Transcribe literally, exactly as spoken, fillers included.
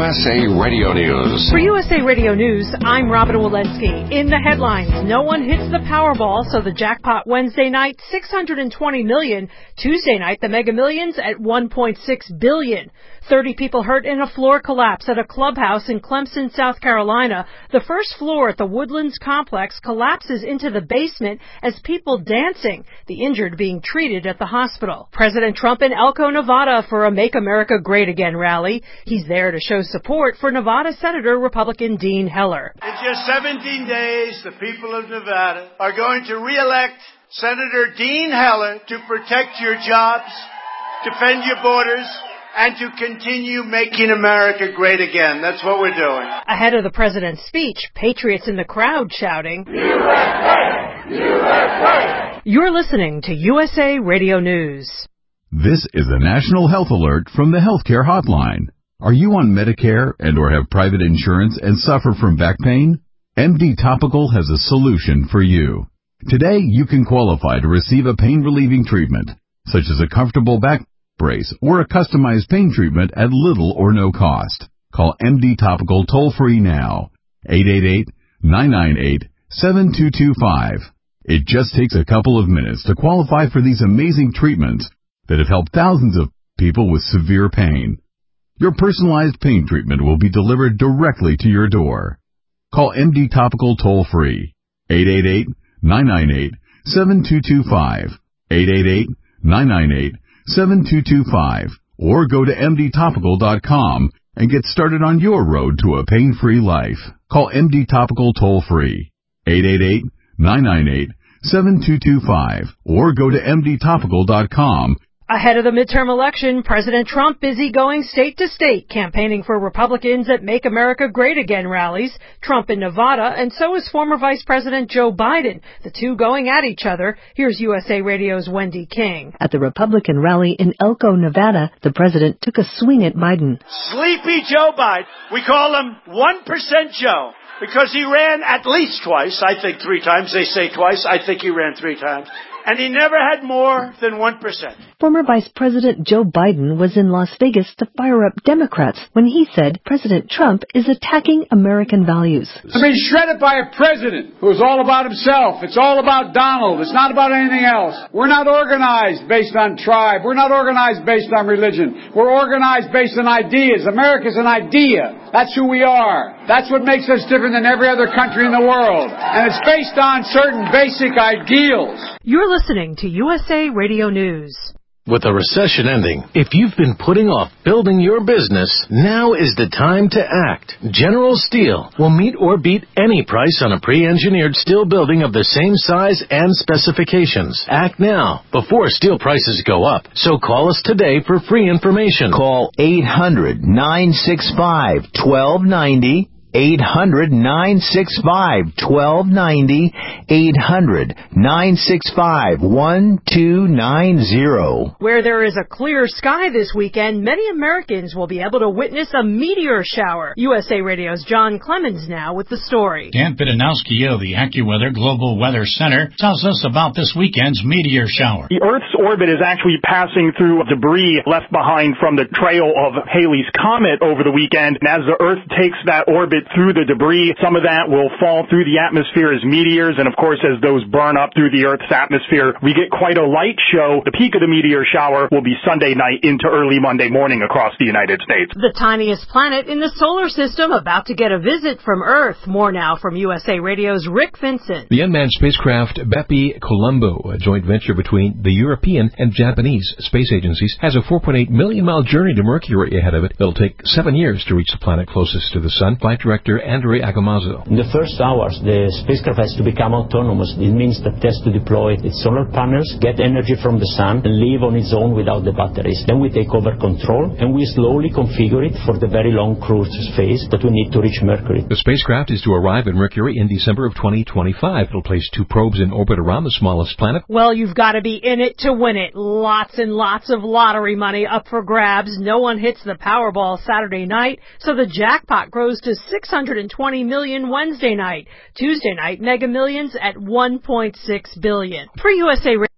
S A Radio News. For U S A Radio News, I'm Robin Walensky. In the headlines, no one hits the Powerball, so the jackpot Wednesday night, six hundred twenty million dollars. Tuesday night, the Mega Millions at one point six billion dollars. thirty people hurt in a floor collapse at a clubhouse in Clemson, South Carolina. The first floor at the Woodlands complex collapses into the basement as people dancing, the injured being treated at the hospital. President Trump in Elko, Nevada for a Make America Great Again rally. He's there to show support for Nevada Senator Republican Dean Heller. In just seventeen days, the people of Nevada are going to re-elect Senator Dean Heller to protect your jobs, defend your borders, and to continue making America great again. That's what we're doing. Ahead of the president's speech, patriots in the crowd shouting, U S A! U S A! You're listening to U S A Radio News. This is a national health alert from the Healthcare Hotline. Are you on Medicare and or have private insurance and suffer from back pain? M D Topical has a solution for you. Today, you can qualify to receive a pain-relieving treatment, such as a comfortable back brace or a customized pain treatment at little or no cost. Call M D Topical toll-free now, eight eight eight, nine nine eight, seven two two five. It just takes a couple of minutes to qualify for these amazing treatments that have helped thousands of people with severe pain. Your personalized pain treatment will be delivered directly to your door. Call M D Topical toll-free, eight eight eight, nine nine eight, seven two two five, eight eight eight, nine nine eight, seven two two five, or go to M D topical dot com and get started on your road to a pain-free life. Call M D Topical toll-free, eight eight eight, nine nine eight, seven two two five, or go to M D topical dot com. Ahead of the midterm election, President Trump busy going state to state campaigning for Republicans at Make America Great Again rallies. Trump in Nevada, and so is former Vice President Joe Biden, the two going at each other. Here's U S A Radio's Wendy King. At the Republican rally in Elko, Nevada, the president took a swing at Biden. Sleepy Joe Biden. We call him one percent Joe because he ran at least twice. I think three times. They say twice. I think he ran three times. And he never had more than one percent. Former Vice President Joe Biden was in Las Vegas to fire up Democrats when he said President Trump is attacking American values. I've been shredded by a president who's all about himself. It's all about Donald. It's not about anything else. We're not organized based on tribe. We're not organized based on religion. We're organized based on ideas. America's an idea. That's who we are. That's what makes us different than every other country in the world. And it's based on certain basic ideals. You're listening to U S A Radio News. With the recession ending, if you've been putting off building your business, now is the time to act. General Steel will meet or beat any price on a pre-engineered steel building of the same size and specifications. Act now, before steel prices go up. So call us today for free information. Call eight hundred, nine six five, one two nine zero. eight hundred, nine six five, one two nine zero. eight hundred, nine six five, one two nine zero. Where there is a clear sky this weekend, many Americans will be able to witness a meteor shower. U S A Radio's John Clemens now with the story. Dan Pitanowski of the AccuWeather Global Weather Center tells us about this weekend's meteor shower. The Earth's orbit is actually passing through debris left behind from the trail of Halley's Comet over the weekend. And as the Earth takes that orbit through the debris, some of that will fall through the atmosphere as meteors, and of course as those burn up through the Earth's atmosphere, we get quite a light show. The peak of the meteor shower will be Sunday night into early Monday morning across the United States. The tiniest planet in the solar system about to get a visit from Earth. More now from U S A Radio's Rick Vincent. The unmanned spacecraft Bepi Colombo, a joint venture between the European and Japanese space agencies, has a four point eight million mile journey to Mercury ahead of it. It'll take seven years to reach the planet closest to the Sun. Flight Director Andrei Agamazzo. In the first hours, the spacecraft has to become autonomous. It means that it has to deploy its solar panels, get energy from the sun, and live on its own without the batteries. Then we take over control, and we slowly configure it for the very long cruise phase that we need to reach Mercury. The spacecraft is to arrive at Mercury in December of twenty twenty-five. It'll place two probes in orbit around the smallest planet. Well, you've got to be in it to win it. Lots and lots of lottery money up for grabs. No one hits the Powerball Saturday night, so the jackpot grows to six hundred twenty million dollars Wednesday night. Tuesday night, Mega Millions at one point six billion dollars. For U S A